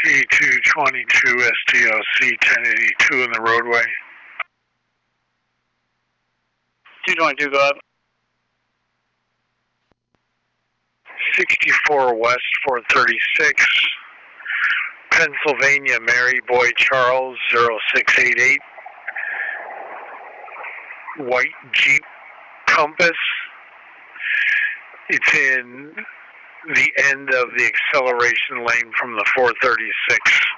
C222 STOC 1082 in the roadway. 222, go up. 64 West 436, Pennsylvania, Mary Boy Charles 0688, white Jeep Compass. It's in the end of the acceleration lane from the 436.